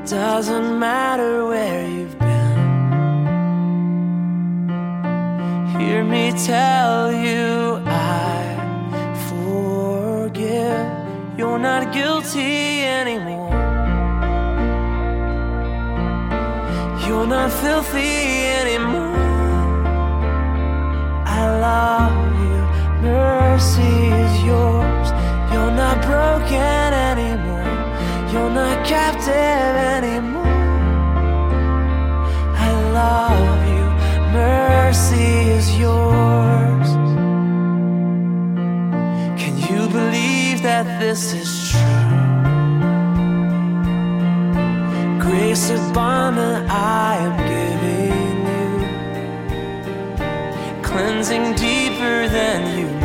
Doesn't matter where you've been. Hear me tell you I forgive. You're not guilty anymore. You're not filthy anymore. I love you, mercy is yours. You're not broken anymore. You're not captive anymore. I love you, mercy is yours. Can you believe that this is true? Grace abundant I am giving you, cleansing deeper than you